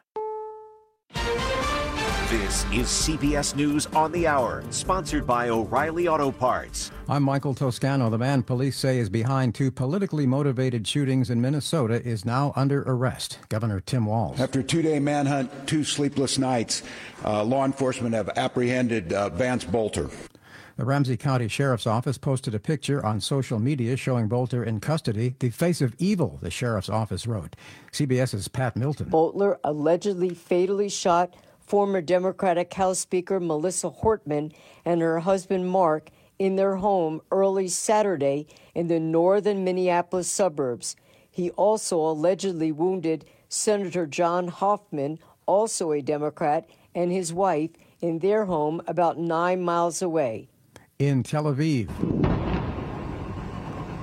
This is CBS News on the Hour, sponsored by O'Reilly Auto Parts. I'm Michael Toscano. The man police say is behind 2 politically motivated shootings in Minnesota is now under arrest. Governor Tim Walz. After a 2-day manhunt, 2 sleepless nights, law enforcement have apprehended Vance Bolter. The Ramsey County Sheriff's Office posted a picture on social media showing Bolter in custody, the face of evil, the Sheriff's Office wrote. CBS's Pat Milton. Bolter allegedly fatally shot former Democratic House Speaker Melissa Hortman and her husband Mark in their home early Saturday in the northern Minneapolis suburbs. He also allegedly wounded Senator John Hoffman, also a Democrat, and his wife in their home about 9 miles away. In Tel Aviv,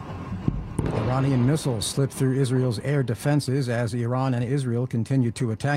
Iranian missiles slipped through Israel's air defenses as Iran and Israel continue to attack